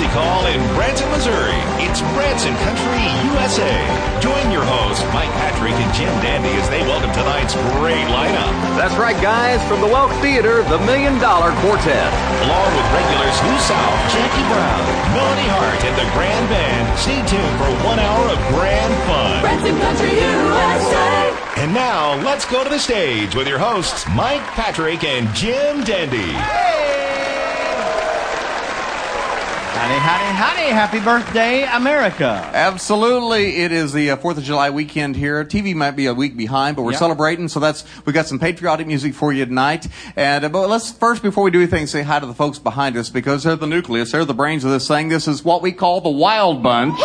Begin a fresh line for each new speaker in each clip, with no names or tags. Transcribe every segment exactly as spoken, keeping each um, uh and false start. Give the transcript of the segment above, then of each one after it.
call in Branson, Missouri. It's Branson Country, U S A. Join your hosts, Mike Patrick and Jim Dandy, as they welcome tonight's great lineup.
That's right, guys. From the Welk Theater, the Million Dollar Quartet.
Along with regulars Who South, Jackie Brown, Melanie Hart, and the Grand Band. Stay tuned for one hour of grand fun.
Branson Country, U S A.
And now, let's go to the stage with your hosts, Mike Patrick and Jim Dandy.
Howdy, howdy, howdy. Happy birthday, America.
Absolutely. It is the uh, fourth of July weekend here. T V might be a week behind, but we're
Yep.
celebrating. So that's, we got some patriotic music for you tonight. And uh, but let's first, before we do anything, say hi to the folks behind us, because they're the nucleus. They're the brains of this thing. This is what we call the Wild Bunch.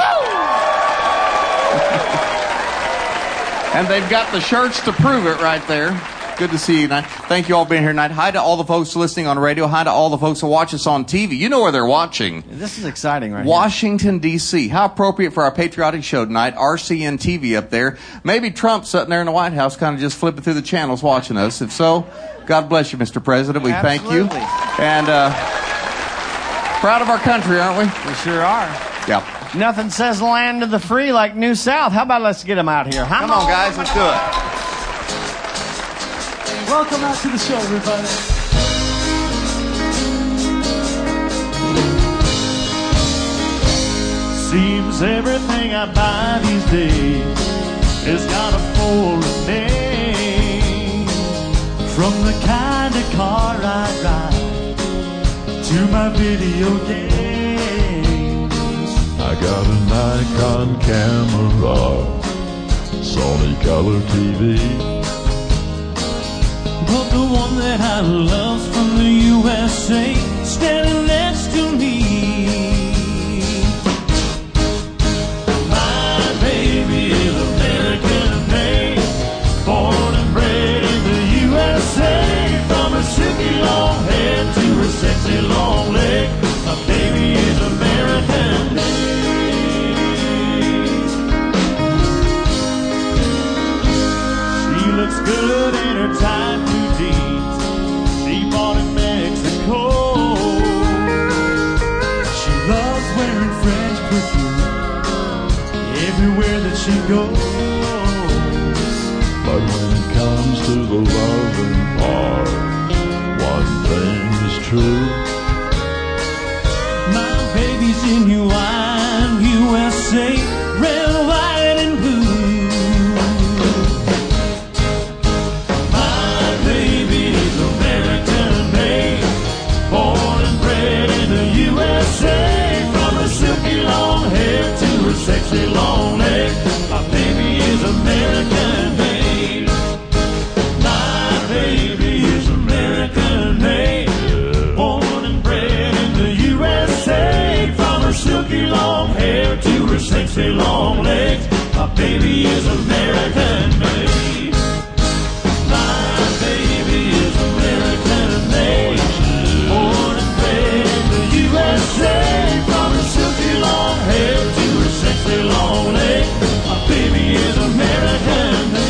And they've got the shirts to prove it right there. Good to see you tonight. Thank you all for being here tonight. Hi to all the folks listening on radio. Hi to all the folks who watch us on T V. You know where they're watching.
This is exciting right
Washington, D C How appropriate for our patriotic show tonight. R C N T V up there. Maybe Trump sitting there in the White House kind of just flipping through the channels watching us. If so, God bless you, Mister President. We
Absolutely.
thank you. And uh, proud of our country, aren't we?
here. We sure are.
Yeah.
Nothing says land of the free like New South. How about let's get them out here?
Come on, guys. Let's do it.
Welcome out to the show, everybody. Seems everything I buy these days has got a foreign name. From the kind of car I drive to my video games.
I got a Nikon camera, Sony color T V.
But the one that I love's from the U S A, standing next to me. My baby is American made, born and bred in the U S A. From her silky long hair to her sexy long leg, my baby is American made. She looks good in her tight blue jeans, she bought in Mexico. She loves wearing French perfume everywhere that she goes.
But when it comes to the loving part, one thing is true.
My baby's genuine U S A, red, white, and blue. My baby's American made, born and bred in the U S A. From her silky long hair to her sexy long neck, my baby is American made. My baby is American made, born and bred in the U S A. From her silky long hair to her sexy long legs, my baby is American made. My baby is American made, born and bred in the U S A. From her silky long hair to her sexy long legs, my baby is American made.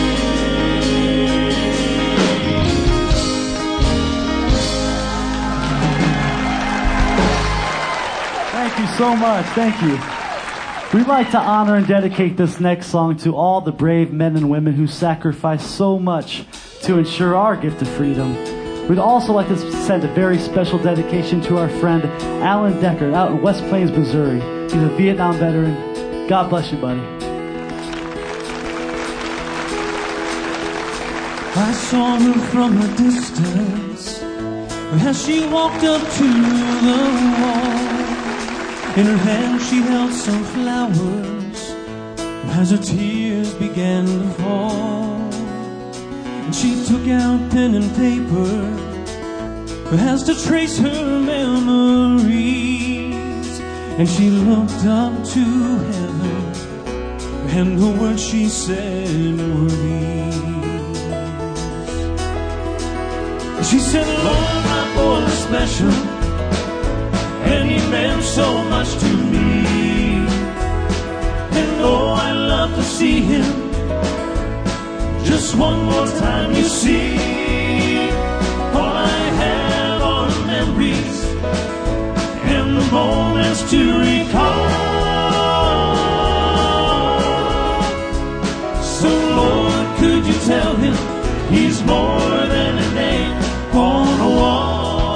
Thank you so much. Thank you. We'd like to honor and dedicate this next song to all the brave men and women who sacrificed so much to ensure our gift of freedom. We'd also like to send a very special dedication to our friend Alan Decker out in West Plains, Missouri. He's a Vietnam veteran. God bless you, buddy.
I saw her from a distance as she walked up to the wall. In her hand she held some flowers as her tears began to fall. And she took out pen and paper as to trace her memories. And she looked up to heaven, and the words she said were these. She said, Lord, my boy was special, and he meant so much to me. And oh, I love to see him just one more time, you see. All I have are the memories and the moments to recall. So Lord, could you tell him he's more than a name on a wall?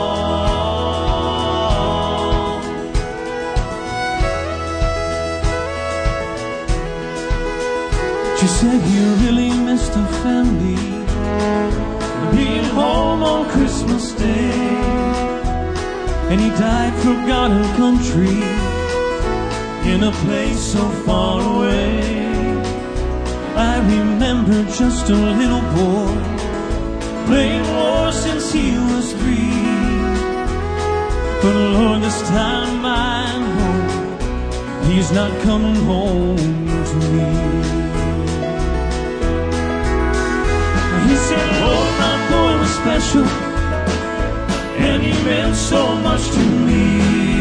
She said he really missed her family, being home on Christmas Day, and he died for God and country in a place so far away. I remember just a little boy playing war since he was three, but Lord, this time I know he's not coming home to me. He said, Lord, my boy was special, and he meant so much to me.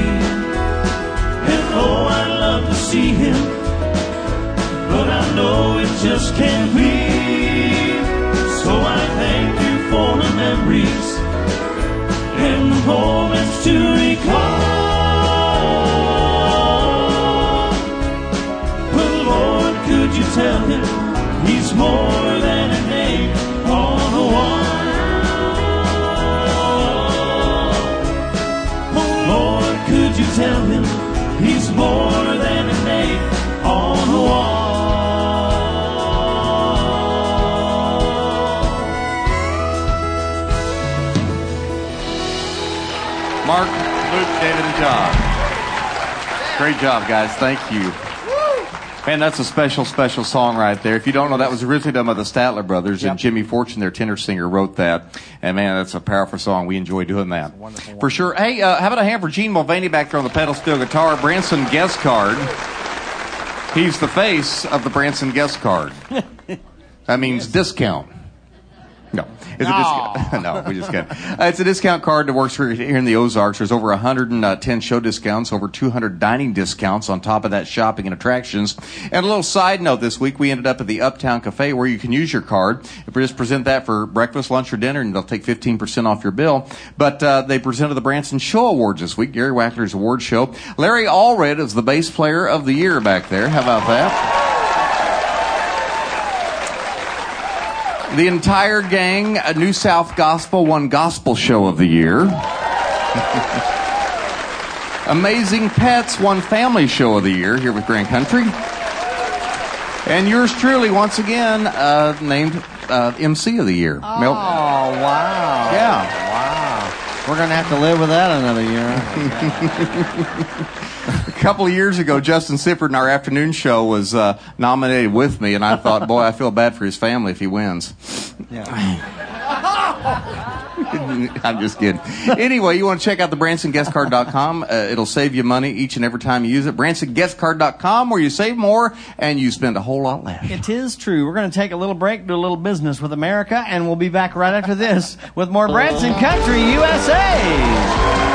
And oh, I'd love to see him, but I know it just can't be. So I thank you for the memories and the moments to recall. But Lord, could you tell him he's more than a name on a wall? Oh Lord, could you tell him he's more than a name on a wall?
Mark, Luke, David, and John. Great job, guys. Thank you. Man, that's a special, special song right there. If you don't know, that was originally done by the Statler Brothers,
Yep.
and Jimmy Fortune, their tenor singer, wrote that. And man, that's a powerful song. We enjoy doing that. For sure. Hey, uh, how about a hand for Gene Mulvaney back there on the pedal steel guitar? Branson guest card. He's the face of the Branson guest card. That means discount. No. It's a discount. No, we just kidding. Uh, it's a discount card that works for here in the Ozarks. There's over one hundred ten show discounts, over two hundred dining discounts on top of that, shopping and attractions. And a little side note this week, we ended up at the Uptown Cafe where you can use your card. If we just present that for breakfast, lunch, or dinner, and they'll take fifteen percent off your bill. But uh, they presented the Branson Show Awards this week, Gary Wackler's award show. Larry Allred is the bass player of the year back there. How about that? The entire gang, a New South Gospel, won Gospel Show of the Year. Amazing Pets won Family Show of the Year here with Grand Country. And yours truly, once again, uh, named uh, M C of the Year.
Oh,
Mel-
wow.
Yeah.
Wow. We're going to have to live with that another year.
A couple of years ago, Justin Sifford in our afternoon show was uh, nominated with me, and I thought, boy, I feel bad for his family if he wins.
Yeah.
I'm just kidding. Anyway, you want to check out the Branson Guest Card dot com. Uh, it'll save you money each and every time you use it. Branson Guest Card dot com, where you save more and you spend a whole lot less.
It is true. We're going to take a little break, do a little business with America, and we'll be back right after this with more Branson Country U S A.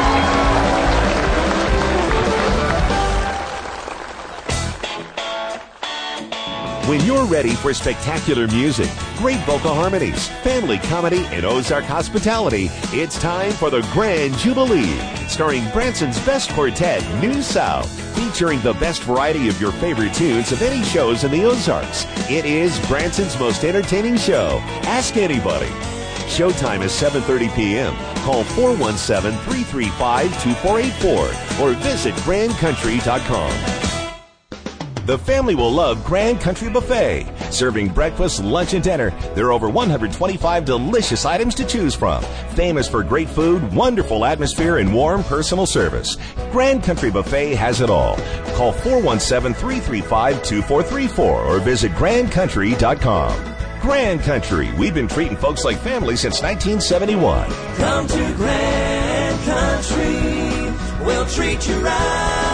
When you're ready for spectacular music, great vocal harmonies, family comedy, and Ozark hospitality, it's time for the Grand Jubilee, starring Branson's best quartet, New South, featuring the best variety of your favorite tunes of any shows in the Ozarks. It is Branson's most entertaining show. Ask anybody. Showtime is seven thirty p.m. Call four one seven, three three five, two four eight four or visit grand country dot com. The family will love Grand Country Buffet. Serving breakfast, lunch, and dinner, there are over one hundred twenty-five delicious items to choose from. Famous for great food, wonderful atmosphere, and warm personal service. Grand Country Buffet has it all. Call four one seven, three three five, two four three four or visit grand country dot com. Grand Country, we've been treating folks like family since nineteen seventy-one.
Come to Grand Country, we'll treat you right.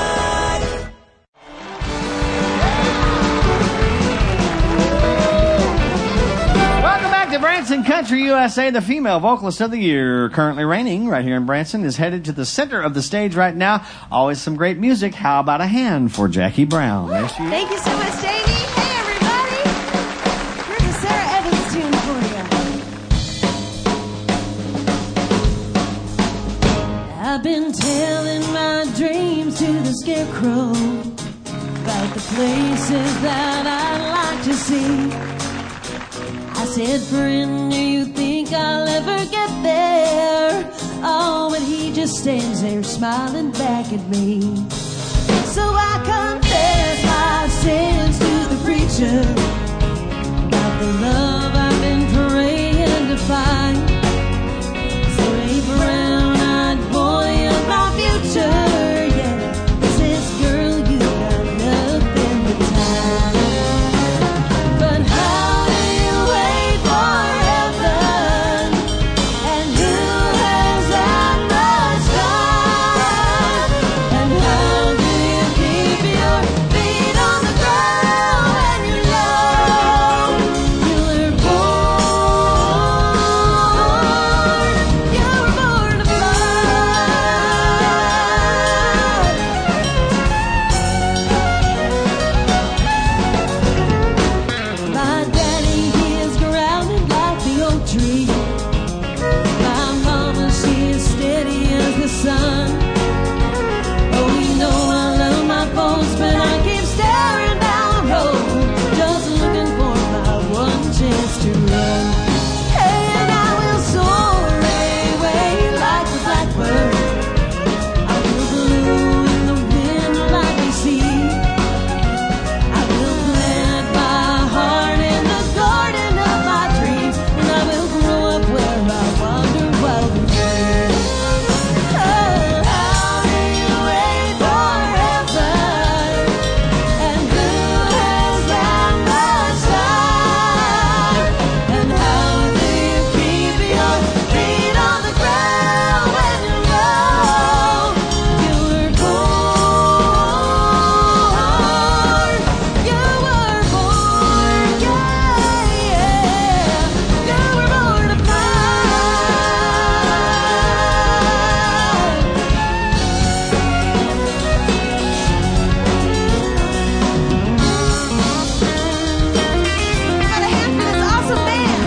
To Branson Country U S A, the female vocalist of the year, currently reigning right here in Branson, is headed to the center of the stage right now. Always some great music. How about a hand for Jackie Brown? There she is.
Thank you so much, Davey. Hey, everybody. Here's a Sarah Evans tune for you. I've been telling my dreams to
to the scarecrow about the places that I'd like to see. I said, friend, do you think I'll ever get there? Oh, but he just stands there smiling back at me. So I confess my sins to the preacher about the love I've been praying to find. So a brown-eyed boy of my future, yeah, says, girl, you got nothing but time. But how do you wait forever? And who has that much time? And how do you keep your feet on the ground when you know you were born? You were born to fly. My daddy, he is grounded like the oak tree. My mama, she is steady as the sun. Oh, you know I love my folks, but I keep staring down the road, just looking for my one chance to run. Hey, and I will soar away like the blackbird. I will blow in the wind like the sea. I will plant my heart in the garden of my dreams, and I will grow up where I wander wild and free. Oh, how do you wait forever? And who has that much time? And how do you keep your feet on the ground when you know you were born? You were born, yeah, yeah. You were born to fly. Got a hand for this awesome band.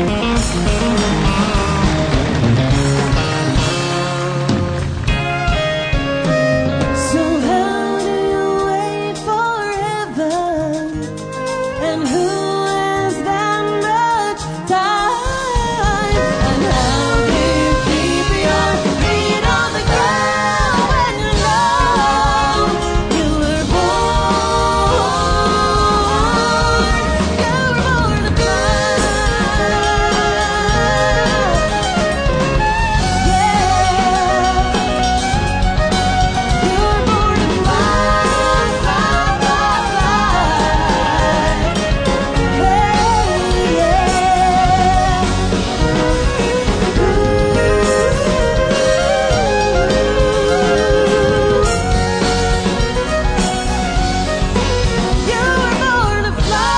So how do you wait forever? And who has that much time? And how do you keep your feet on the ground when you know you were born? You were born to fly. Yeah. You were born to fly, fly, fly, fly. Hey, yeah. You were born to fly.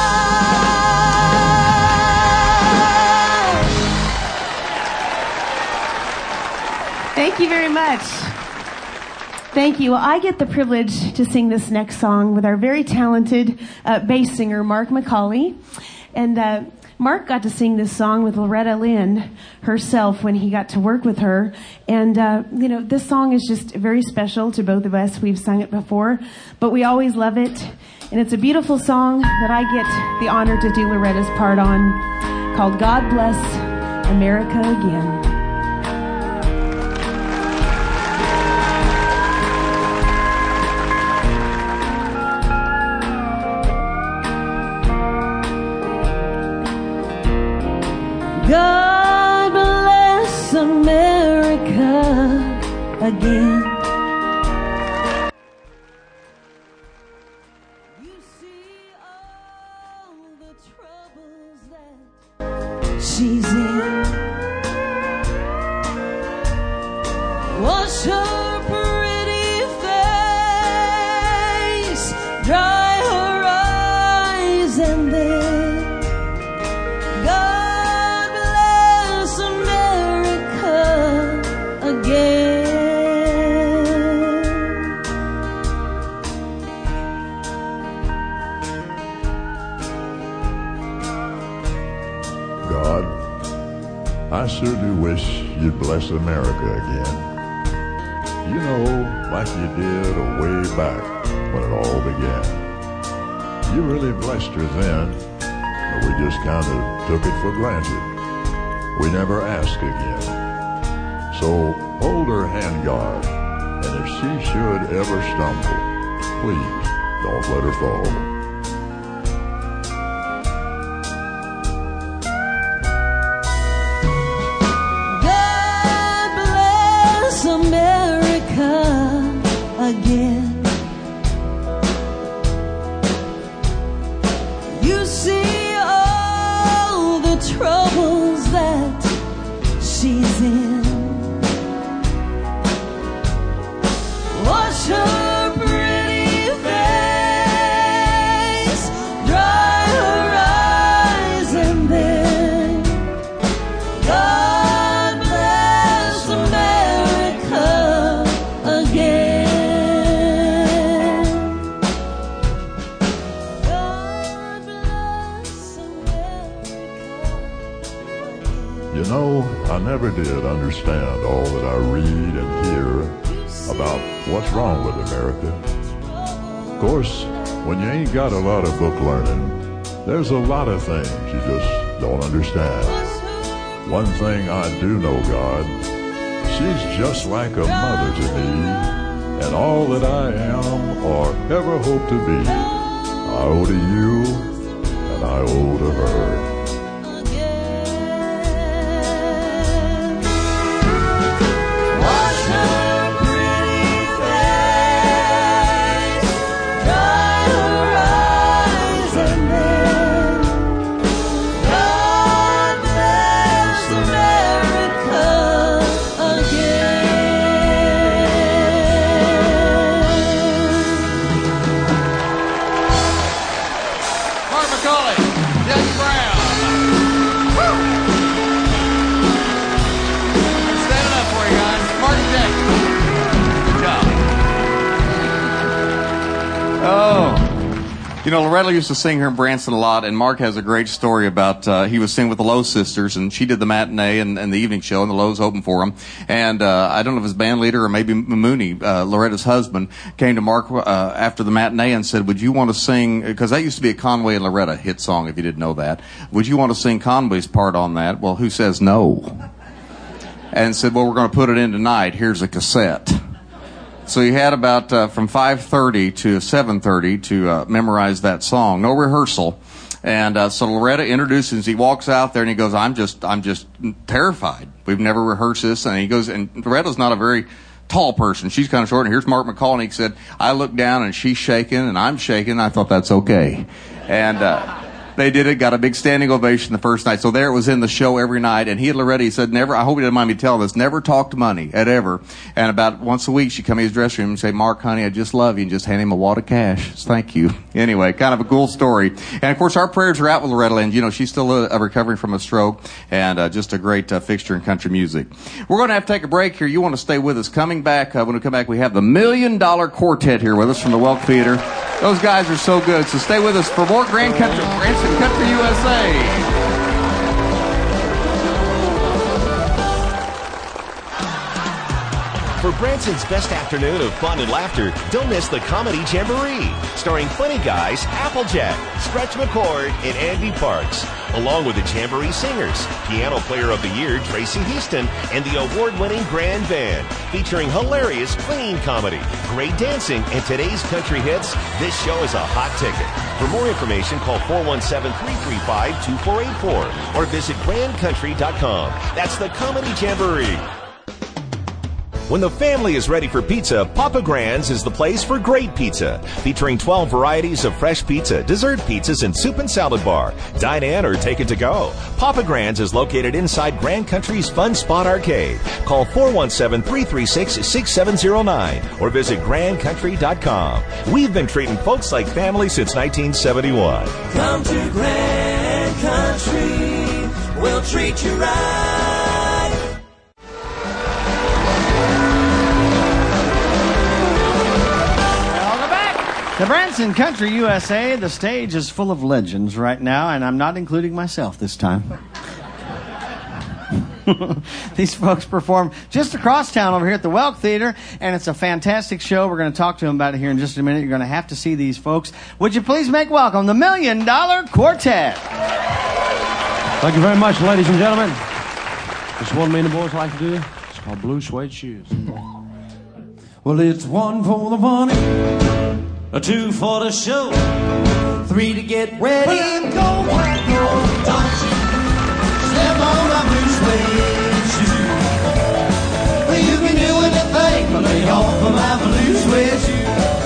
Thank you very much. Thank you. Well, I get the privilege to sing this next song with our very talented uh, bass singer, Mark McCauley. And uh, Mark got to sing this song with Loretta Lynn herself when he got to work with her. And, uh, you know, this song is just very special to both of us. We've sung it before, but we always love it. And it's a beautiful song that I get the honor to do Loretta's part on, called God Bless America Again.
God bless America again. You see all the troubles that she's in. Wash her pretty face, dry her eyes, and then God bless America again.
God, I sure do wish you'd bless America again. You know, like you did a way back when it all began. You really blessed her then, but we just kind of took it for granted. We never asked again. So hold her hand, God, and if she should ever stumble, please don't let her fall.
America again. You see all the troubles that she's in. Wash her pretty face, dry her eyes, and then God bless America again. God bless America again.
You know, I never did understand all that I read and hear about what's wrong with America. Of course, when you ain't got a lot of book learning, there's a lot of things you just don't understand. One thing I do know, God, she's just like a mother to me, and all that I am or ever hope to be, I owe to you, and I owe to her.
Wash her pretty face, dry her eyes, and then God bless America again.
Mark McCauley, Jackie Brown. Woo! Standing up for you guys. Mark and Jackie. Good job. Oh. You know, Loretta used to sing here in Branson a lot, and Mark has a great story about, uh, he was singing with the Lowe sisters, and she did the matinee and, and the evening show, and the Lowe's opened for him. And, uh, I don't know if his band leader or maybe Mooney, uh, Loretta's husband, came to Mark, uh, after the matinee and said, would you want to sing, because that used to be a Conway and Loretta hit song, if you didn't know that. Would you want to sing Conway's part on that? Well, who says no? And said, well, we're going to put it in tonight. Here's a cassette. So he had about uh, from five thirty to seven thirty to uh, memorize that song. No rehearsal. And uh, so Loretta introduces, he walks out there and he goes, I'm just, I'm just terrified. We've never rehearsed this. And he goes, and Loretta's not a very tall person. She's kind of short. And here's Mark McCall. And he said, I look down and she's shaking and I'm shaking. I thought that's okay. And, uh, they did it, got a big standing ovation the first night. So there it was in the show every night. And he had Loretta, he said, never, I hope he didn't mind me telling this, never talked money at ever. And about once a week, she'd come in his dressing room and say, Mark, honey, I just love you, and just hand him a wad of cash. Thank you. Anyway, kind of a cool story. And of course, our prayers are out with Loretta Lynn. You know, she's still uh, recovering from a stroke, and uh, just a great uh, fixture in country music. We're going to have to take a break here. You want to stay with us. Coming back, uh, when we come back, we have the Million Dollar Quartet here with us from the Welk Theater. Those guys are so good. So stay with us for more Grand Country, Branson Country U S A.
For Branson's best afternoon of fun and laughter, don't miss the Comedy Jamboree, starring funny guys Applejack, Stretch McCord, and Andy Parks, along with the Jamboree Singers, Piano Player of the Year Tracy Heaston, and the award-winning Grand Band, featuring hilarious clean comedy, great dancing, and today's country hits. This show is a hot ticket. For more information, call four one seven, three three five, two four eight four or visit grand country dot com. That's the Comedy Jamboree. When the family is ready for pizza, Papa Gran's is the place for great pizza. Featuring twelve varieties of fresh pizza, dessert pizzas, and soup and salad bar. Dine in or take it to go. Papa Gran's is located inside Grand Country's Fun Spot Arcade. Call four one seven, three three six, six seven zero nine or visit grand country dot com. We've been treating folks like family since nineteen seventy-one.
Come to Grand Country, we'll treat you right.
The Branson Country U S A, the stage is full of legends right now, and I'm not including myself this time. These folks perform just across town over here at the Welk Theater, and it's a fantastic show. We're going to talk to them about it here in just a minute. You're going to have to see these folks. Would you please make welcome the Million Dollar Quartet?
Thank you very much, ladies and gentlemen. This one me and the boys like to do. It's called Blue Suede Shoes.
Well, it's one for the money, a two for the show, three to get ready and go. Don't you step on my blue suede shoe. Well, you can do anything but lay off of my blue suede shoe.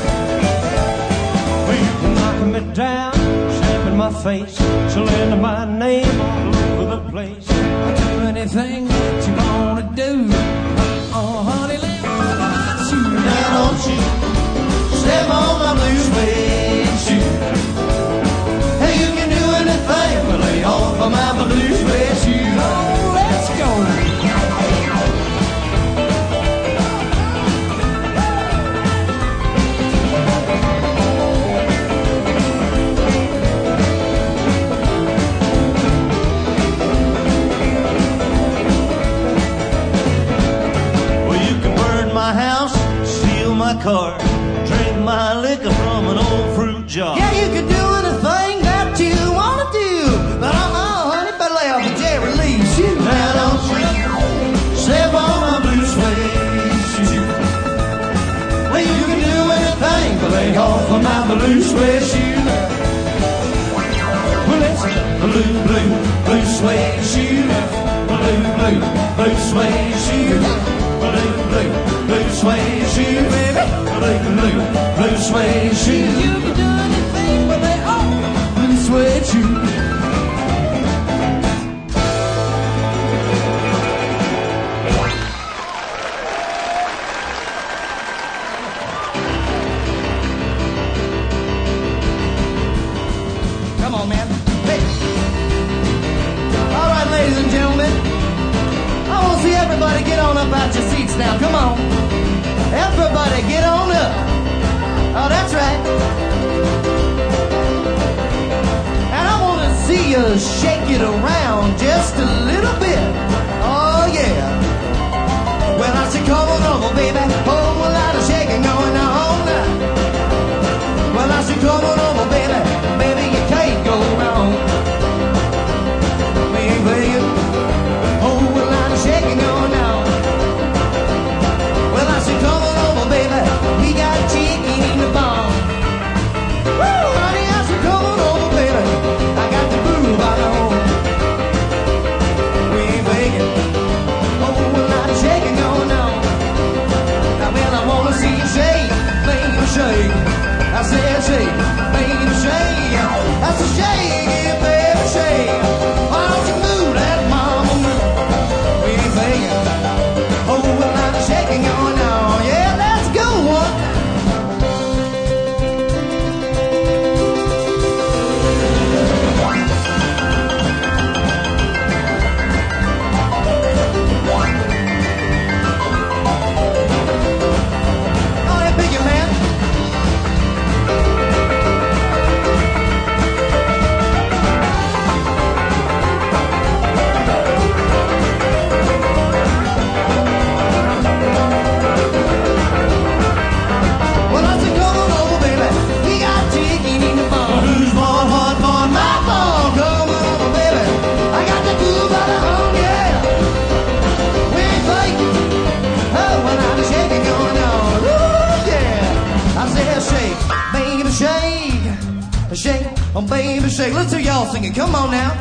Well, you can knock me down, shamping my face, slander my name all over the place. I'll do anything that you wanna do. Oh, honey, let me shoot. Now don't you step on my blue suede shoe. Hey, you can do anything but lay off of my blue suede shoe. Oh, let's go. My house, steal my car, drink my liquor from an old fruit jar. Yeah, you can do anything that you want to do, but uh-uh, honey, better lay off the Jerry Lee shoe. Now don't you step on my blue suede shoe. Well, you can do anything but lay off of my blue suede shoe. Well, it's a blue, blue, blue suede shoe. Blue, blue, blue suede shoe. Blue, blue, blue suede shoe, baby. Blue, blue, blue suede shoe. You can do anything but they all blue suede shoe. Come on, man. Hey. All right, ladies and gentlemen. I want to see everybody get on up out your seats now. Come on. Everybody get on up. Oh, that's right. And I want to see you shake it around just a little bit. Oh, yeah. Well, I said, come on over, baby. Oh, a lot of shaking going on now. Well, I said, come on over, baby. Baby, you can't go wrong. Baby, oh, a lot of shaking going on. Well, I said, come on over, baby. We got chicken in the barn. Woo, honey, I said, come on over, baby. I got the groove out of home. We ain't begging. Oh, a lot of shaking going on. Now, well, I want to see you shake, baby, shake. I said, shake, baby, shake. I said, shake it, baby, shake. Why don't you move that mama move? We ain't begging. Oh, a lot of shaking going on. Yeah, let's go one. Oh, yeah, pick it, man. Well, I said, come on over, baby. We got chicken in the barn. Who's born, what born, my born? Come on over, baby. I got the groove out of home, yeah. We ain't faking. Oh, when I'm shaking going on. Ooh, yeah. I said, shake, baby, shake. Shake, oh, baby, shake. Let's hear y'all singing. Come on now.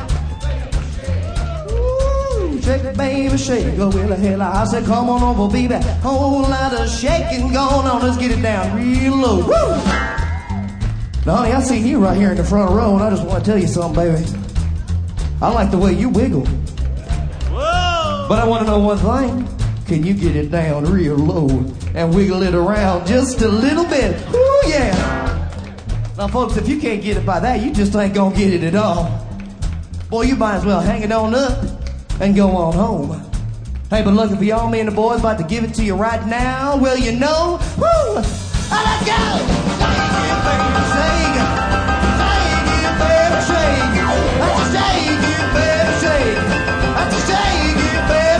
Ooh, shake, baby, shake. Oh, well, hell, I said, come on over, baby. Whole lot of shaking going on. Let's get it down real low. Woo! Now, honey, I seen you right here in the front row, and I just want to tell you something, baby. I like the way you wiggle. Whoa! But I want to know one thing. Can you get it down real low and wiggle it around just a little bit? Ooh, yeah. Now, folks, if you can't get it by that, you just ain't gonna get it at all. Boy, you might as well hang it on up and go on home. Hey, but lucky for y'all, me and the boys about to give it to you right now. Well, you know, woo! Oh, let's go! Shake it, baby, shake. Shake it, baby, shake. That's a shake it, baby, shake. That's a shake it, baby.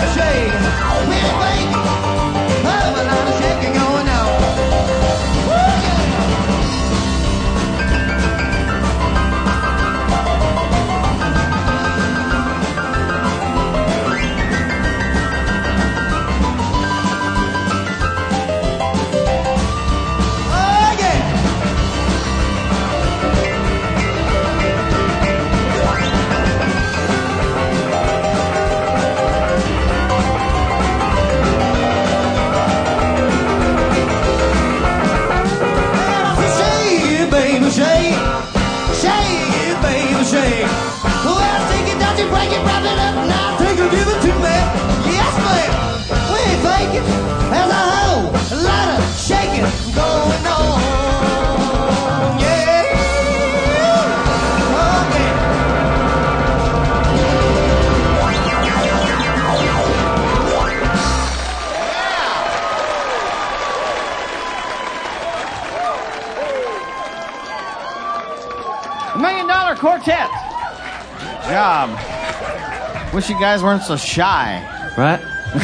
job. Wish you guys weren't so shy.
Right?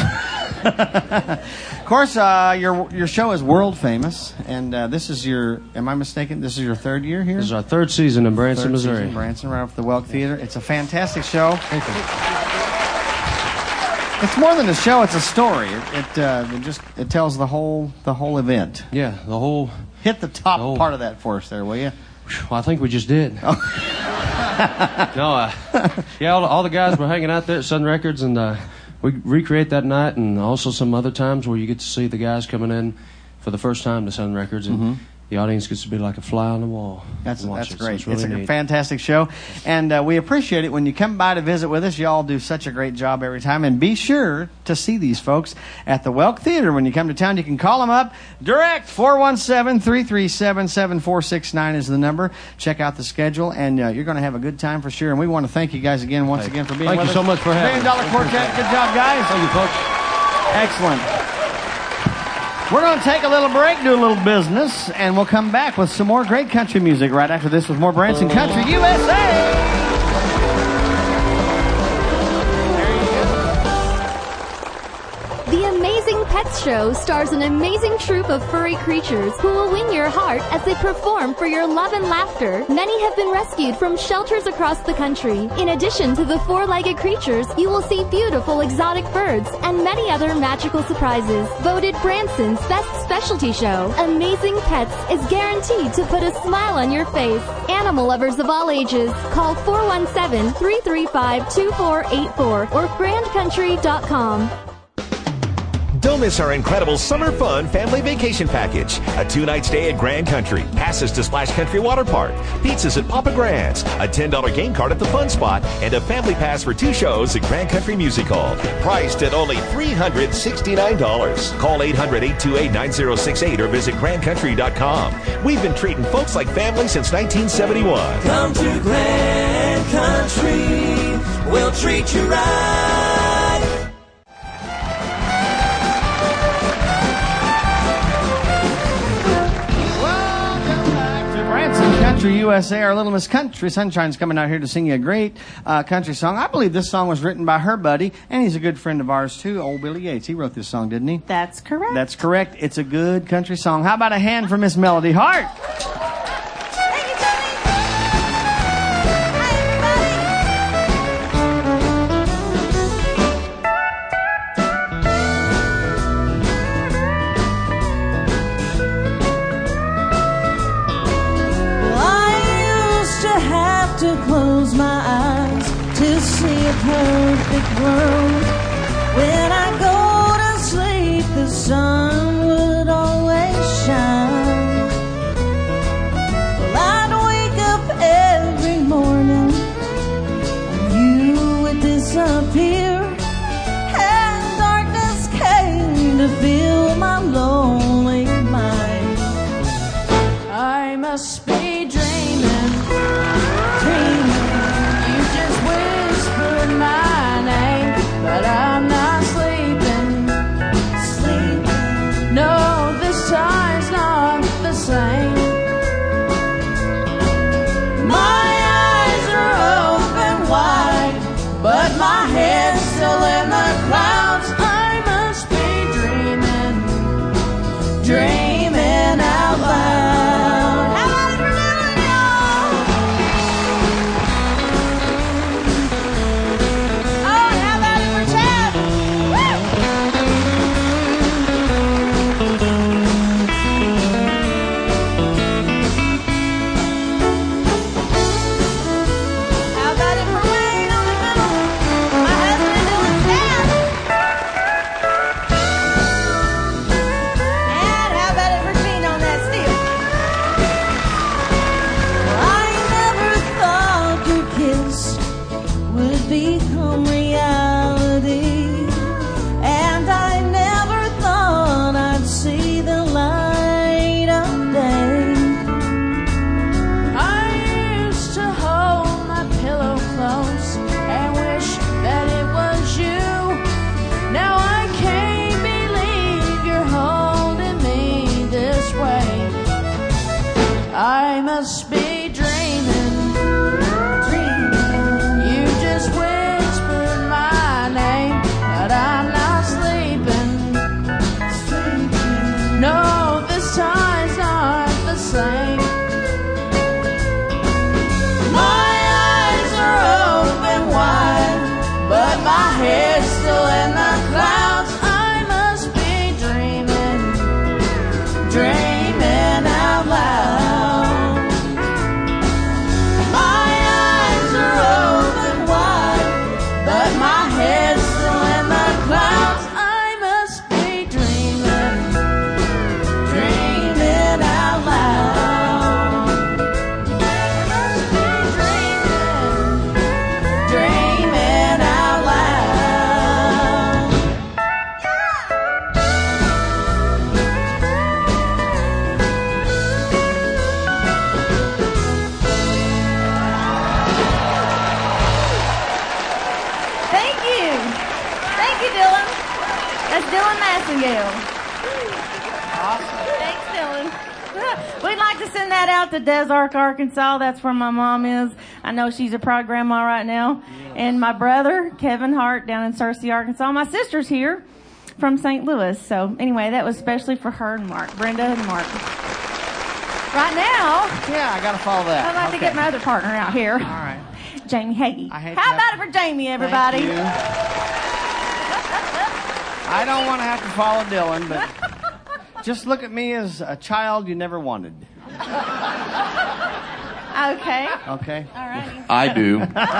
Of course, uh, your your show is world famous, and uh, this is your, am I mistaken? This is your third year here?
This is our third season in Branson,
third
Missouri.
Season in Branson, right off the Welk Theater. It's a fantastic show.
Thank you.
It's more than a show; it's a story. It, it, uh, it just it tells the whole the whole event.
Yeah, the whole.
Hit the top
the whole,
part of that for us, there, will you?
Well, I think we just did. Oh. no, uh, yeah, all, all the guys were hanging out there at Sun Records, and uh, we recreate that night, and also some other times where you get to see the guys coming in for the first time to Sun Records, and mm-hmm. the audience gets to be like a fly on the wall.
That's that's
it.
great.
So it's, really
it's a
neat.
fantastic show, and uh, we appreciate it when you come by to visit with us. Y'all do such a great job every time, and be sure to see these folks at the Welk Theater when you come to town. You can call them up direct. four one seven, three three seven, seven four six nine is the number. Check out the schedule, and uh, you're going to have a good time for sure. And we want to thank you guys again once
hey,
again for being
thank
with
you
us.
so much for having
Million Dollar Quartet. Good job, guys.
Thank you, folks.
Excellent. We're going to take a little break, do a little business, and we'll come back with some more great country music right after this with more Branson Country U S A.
The Amazing Pets Show stars an amazing troupe of furry creatures who will win your heart as they perform for your love and laughter. Many have been rescued from shelters across the country. In addition to the four-legged creatures, you will see beautiful exotic birds and many other magical surprises. Voted Branson's best specialty show, Amazing Pets is guaranteed to put a smile on your face. Animal lovers of all ages, call four one seven, three three five, two four eight four or grand country dot com.
Don't miss our incredible summer fun family vacation package. A two-night stay at Grand Country, passes to Splash Country Water Park, pizzas at Papa Grant's, a ten dollar game card at the Fun Spot, and a family pass for two shows at Grand Country Music Hall. Priced at only three hundred sixty-nine dollars. Call eight hundred, eight two eight, nine zero six eight or visit grand country dot com. We've been treating folks like family since nineteen seventy-one.
Come to Grand Country, we'll treat you right.
Country U S A, our little Miss Country Sunshine's coming out here to sing you a great uh, country song. I believe this song was written by her buddy, and he's a good friend of ours too, old Billy Yates. He wrote this song, didn't he?
That's correct.
That's correct. It's a good country song. How about a hand for Miss Melody Hart?
To close my eyes to see a perfect world. When I go to sleep, the sun would always shine. Well, I'd wake up every morning and you would disappear, and darkness came to fill my lonely mind. I must be dreaming. You just whispered my name, but I'm not sleeping. Sleeping. No, this time's not the same. My eyes are open wide, but my head's still in the clouds. I must be dreaming, dreaming out loud. My but my head's still in the clouds. I must be dreaming, dreaming out loud. My eyes are open wide, but my head's still in the clouds. I must be dreaming, dreaming out loud. Must be dreaming, dreaming out loud.
Thank you. Thank you, Dylan. That's Dylan Massengale. Thanks, Dylan. We'd like to send that out to Des Arc, Arkansas. That's where my mom is. I know she's a proud grandma right now. And my brother, Kevin Hart, down in Searcy, Arkansas. My sister's here from Saint Louis. So anyway, that was especially for her and Mark, Brenda and Mark. Right now,
Yeah, I gotta follow that.
I'd like
Okay.
to get my other partner out here.
All right.
Jamie Hagee.
hate
How
to
about it for Jamie, everybody?
Thank you. I don't want to have to follow Dylan, but just look at me as a child you never wanted.
Okay.
Okay?
All righty.
I do.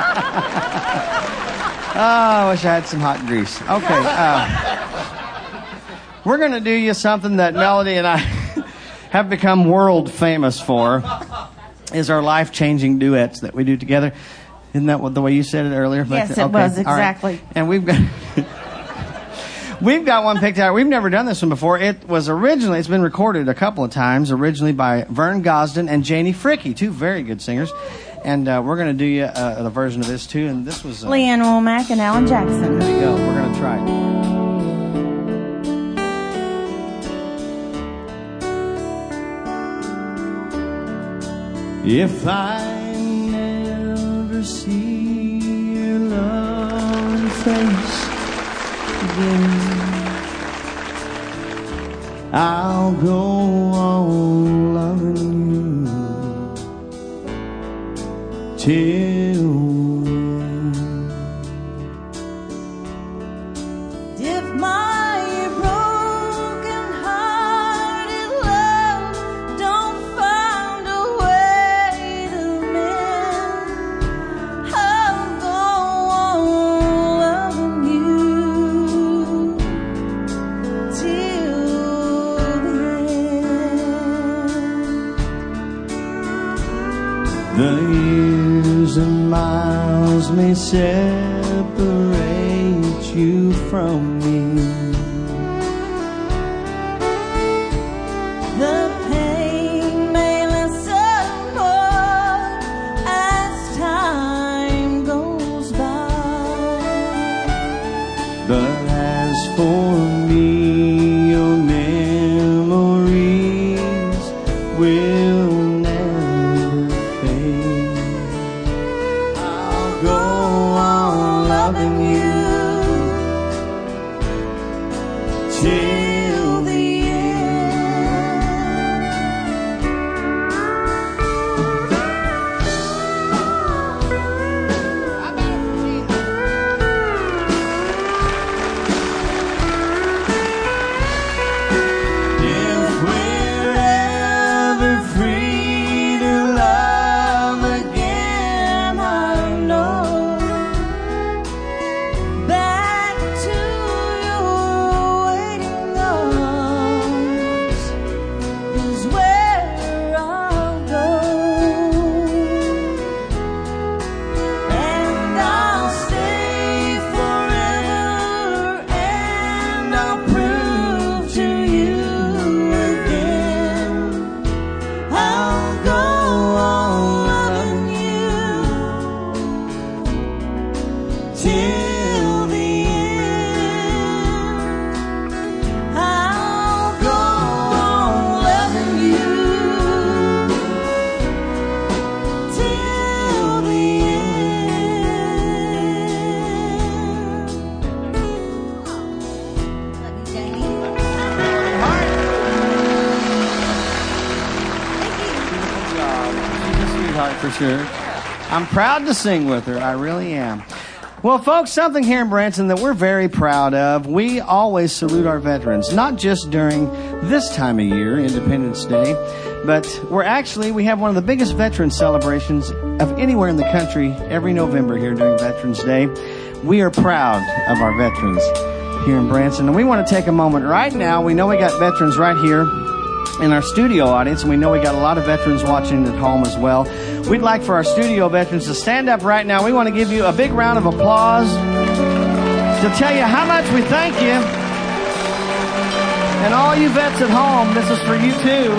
Oh, I wish I had some hot grease. Okay. Uh, we're going to do you something that Melody and I have become world famous for, is our life-changing duets that we do together. Isn't that what the way you said it earlier?
Yes, it
Okay.
was,
All right.
exactly.
And we've got... We've got one picked out. We've never done this one before. It was originally, it's been recorded a couple of times, originally by Vern Gosdin and Janie Fricke, two very good singers. And uh, we're going to do you uh, a version of this, too. And this was... Uh,
Leanne Womack and Alan Jackson.
There you go. We're going to try it. If I never see your lovely face again, I'll go on loving you till then.
If my broken-hearted love don't find a way to mend, I'll go on loving you till the end. The years and miles may separate you from me. The pain may lessen more as time goes by. But as for me, your memories will never fade. I'll go on loving you till the If we're ever free to love again, I know back to your waiting arms is where I'll go, and I'll stay forever, and I'll prove to you again. I'll go on loving you till the end. I'll go on loving you till the
She's a sweetheart for sure. I'm proud to sing with her. I really am. Well, folks, something here in Branson that we're very proud of. We always salute our veterans, not just during this time of year, Independence Day, but we're actually, we have one of the biggest veteran celebrations of anywhere in the country every November here during Veterans Day. We are proud of our veterans here in Branson, and we want to take a moment right now. We know we got veterans right here in our studio audience, and we know we got a lot of veterans watching at home as well. We'd like for our studio veterans to stand up right now. We want to give you a big round of applause to tell you how much we thank you. And all you vets at home, this is for you too.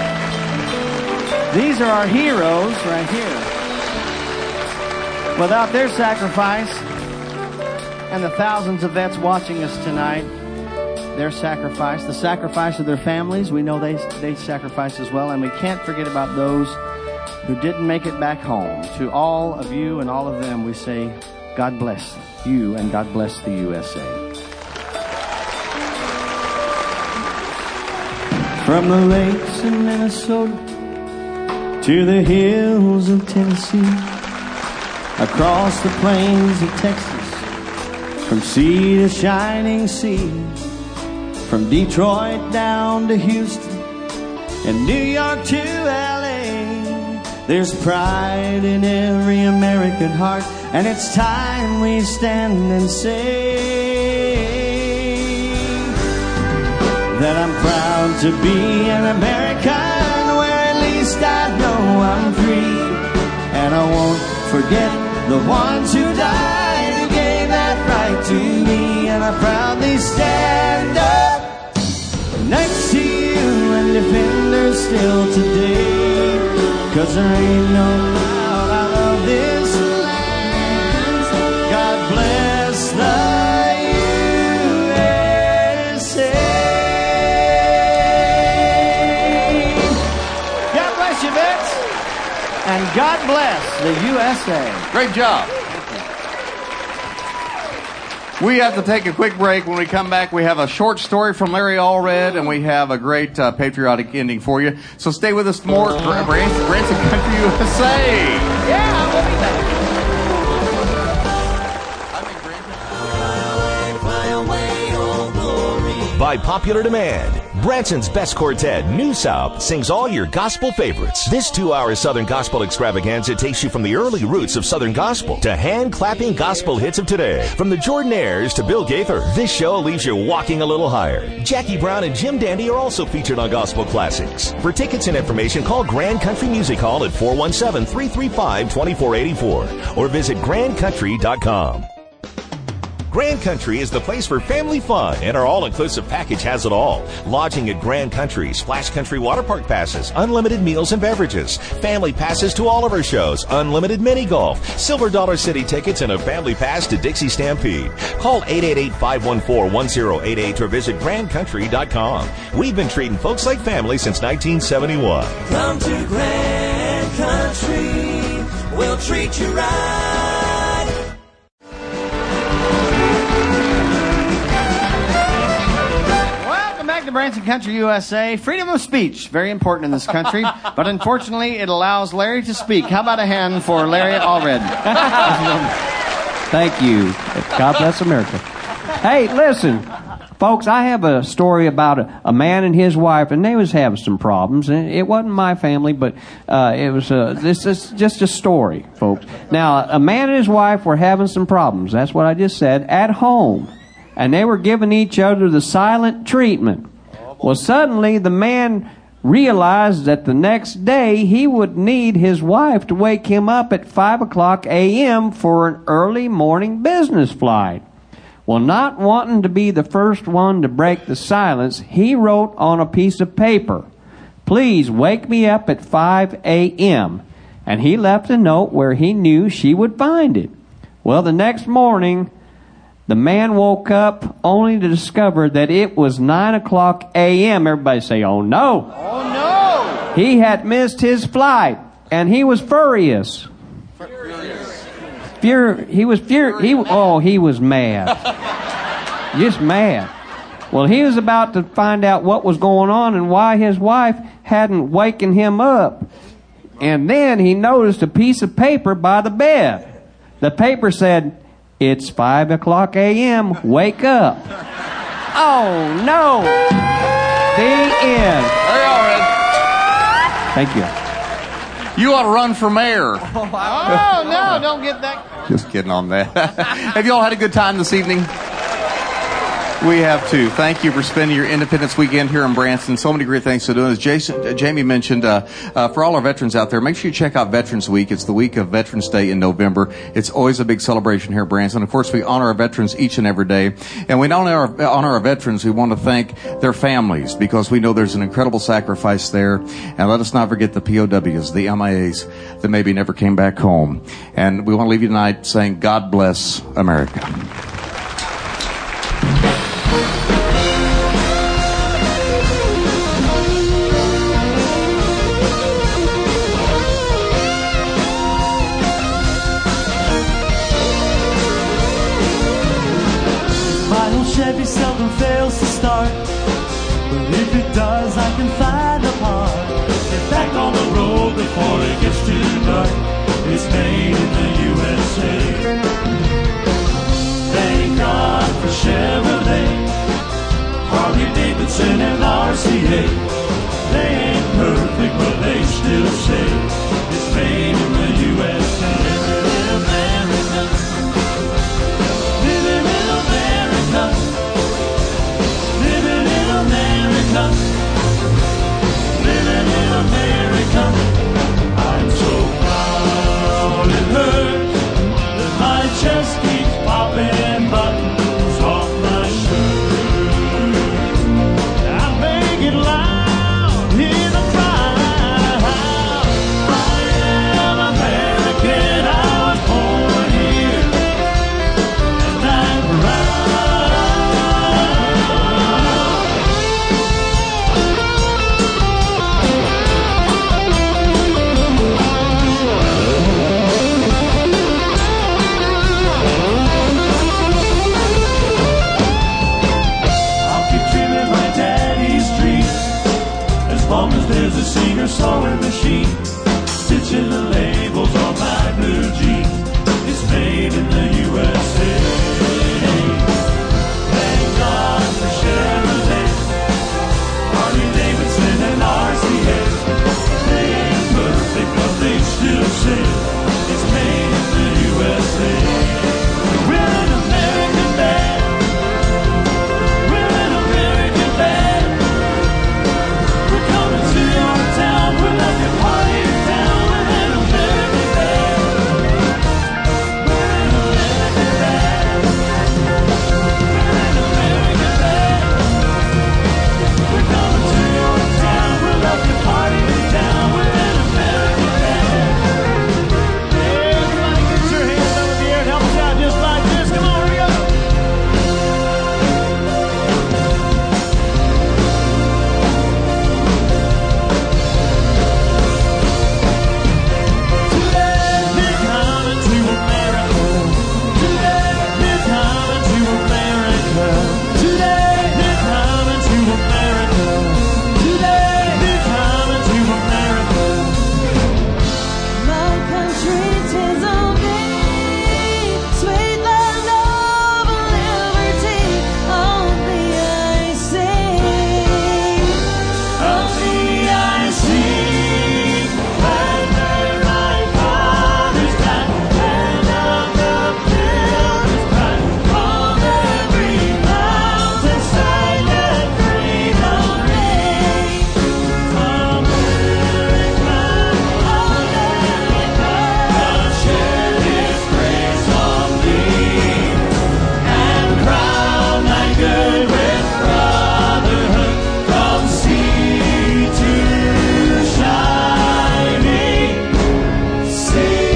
These are our heroes right here. Without their sacrifice and the thousands of vets watching us tonight, their sacrifice, the sacrifice of their families, we know they they sacrifice as well, and we can't forget about those who didn't make it back home. To all of you and all of them, we say, God bless you and God bless the U S A. From the lakes of Minnesota to the hills of Tennessee, across the plains of Texas, from sea to shining sea, from Detroit down to Houston and New York to L A, there's pride in every American heart, and it's time we stand and say that I'm proud to be an American, where at least I know I'm free, and I won't forget the ones who died who gave that right to me, and I proudly stand up next to you and defend her still today, 'cause there ain't no doubt I love this land. God bless the U S A. God bless you, vets, and God bless the U S A.
Great job. We have to take a quick break. When we come back, we have a short story from Larry Allred, and we have a great uh, patriotic ending for you. So stay with us more. Branson, Branson Country U S A.
Yeah, we'll be back.
By popular demand, Branson's Best Quartet, New South, sings all your gospel favorites. This two-hour Southern Gospel extravaganza takes you from the early roots of Southern Gospel to hand-clapping gospel hits of today. From the Jordanaires to Bill Gaither, this show leaves you walking a little higher. Jackie Brown and Jim Dandy are also featured on Gospel Classics. For tickets and information, call Grand Country Music Hall at four one seven, three three five, two four eight four or visit grand country dot com. Grand Country is the place for family fun, and our all-inclusive package has it all. Lodging at Grand Country, Splash Country Water Park passes, unlimited meals and beverages, family passes to all of our shows, unlimited mini golf, Silver Dollar City tickets, and a family pass to Dixie Stampede. Call eight eight eight, five one four, one zero eight eight or visit grand country dot com. We've been treating folks like family since nineteen seventy-one.
Come to Grand Country, we'll treat you right.
To Branson Country U S A. Freedom of speech, very important in this country, but unfortunately it allows Larry to speak. How about a hand for Larry Allred?
Thank you. God bless America. Hey, listen, folks, I have a story about a, a man and his wife, and they was having some problems, and it wasn't my family, but uh, it was uh, this is just a story, folks. Now, a man and his wife were having some problems, that's what I just said, at home, and they were giving each other the silent treatment. Well, suddenly the man realized that the next day he would need his wife to wake him up at five o'clock a.m. for an early morning business flight. Well, not wanting to be the first one to break the silence, he wrote on a piece of paper, "Please wake me up at five a.m." And he left a note where he knew she would find it. Well, the next morning, the man woke up only to discover that it was nine o'clock a.m. Everybody say, oh no.
Oh no.
He had missed his flight, and he was furious.
Furious.
Fur- he was furious. He, oh, he was mad. Just mad. Well, he was about to find out what was going on and why his wife hadn't waken him up. And then he noticed a piece of paper by the bed. The paper said, It's five o'clock a.m. Wake up. Oh, no. The end.
There you are, Ed.
Thank you.
You ought to run for mayor.
Oh, no, don't get that.
Just kidding on that. Have you all had a good time this evening? We have too. Thank you for spending your Independence Weekend here in Branson. So many great things to do. As Jason, uh, Jamie mentioned, uh, uh, for all our veterans out there, make sure you check out Veterans Week. It's the week of Veterans Day in November. It's always a big celebration here in Branson. Of course, we honor our veterans each and every day. And we not only honor, honor our veterans, we want to thank their families because we know there's an incredible sacrifice there. And let us not forget the P O Ws, the M I As that maybe never came back home. And we want to leave you tonight saying, God bless America.
Chevy seldom fails to start, but if it does, I can find a part. Get back on the road before it gets too dark. It's made in the U S A. Thank God for Chevrolet, Harley Davidson and R C A. They ain't perfect, but they still say it's made in the U S A. Living in America. Living in America. Living in America. I'm so proud it hurts that my chest keeps popping buttons off my shirt. I make it loud in the crowd. I am American. I was born here, and I'm proud. As long as there's a singer sewing machine stitching the labels on my blue jeans, it's made in the U S A. Thank God for Chevrolet, Harley Davidson and R C A. They ain't perfect, but they still say it's made in the U S A. We're an American band. We're an American band. We're coming to your town. We're like a party town. We're an American band. We're an American band. We're an American band. We're coming to your town. We're like a party town. We're an American band. Everybody get your hands up in the air and help us out just like this. Come on, here we go. Today we're coming to America. Today we're coming to America. Today we're coming to America. Today we're coming to America.
My country tis of thee, sweet land of liberty. Only I sing,
Only I sing, and where my fathers died, and of the pilgrims cried, on every mountainside let freedom reign. America, America, God shed His grace on thee, and crown thy good with brotherhood from sea to shining sea.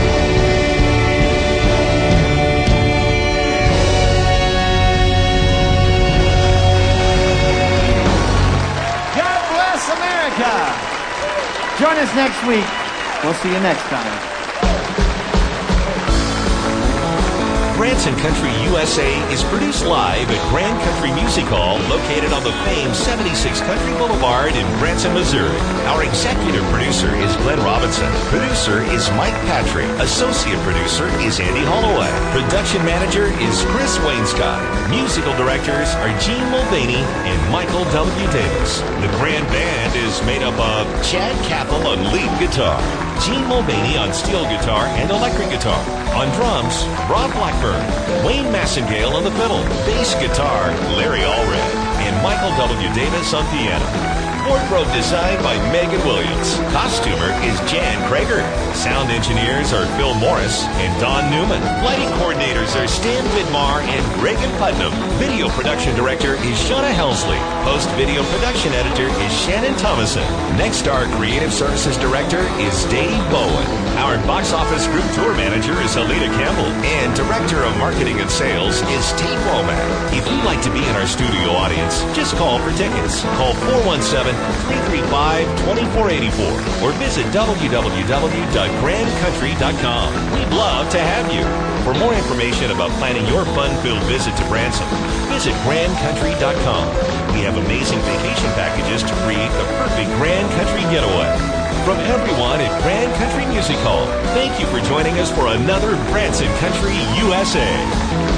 God bless America. Join us next week. We'll see you next time.
Branson Country U S A is produced live at Grand Country Music Hall, located on the famed seventy-six Country Boulevard in Branson, Missouri. Our executive producer is Glenn Robinson. Producer is Mike Patrick. Associate producer is Andy Holloway. Production manager is Chris Wainscott. Musical directors are Gene Mulvaney and Michael W. Davis. The grand band is made up of Chad Cathell on lead guitar, Gene Mulvaney on steel guitar and electric guitar. On drums, Rob Blackburn, Wayne Massengale on the fiddle, bass guitar, Larry Allred, and Michael W. Davis on piano. Wardrobe designed by Megan Williams. Costumer is Jan Krager. Sound engineers are Phil Morris and Don Newman. Lighting coordinators are Stan Vidmar and Reagan Putnam. Video production director is Shauna Helsley. Post-video production editor is Shannon Thomason. Next Star Creative Services director is Dave Bowen. Our box office group tour manager is Alita Campbell. And director of marketing and sales is Steve Womack. If you'd like to be in our studio audience, just call for tickets. Call four one seven, three three five, two four eight four or visit w w w dot grand country dot com. We'd love to have you. For more information about planning your fun-filled visit to Branson, visit grand country dot com. We have amazing vacation packages to create the perfect Grand Country getaway. From everyone at Grand Country Music Hall, thank you for joining us for another Branson Country U S A.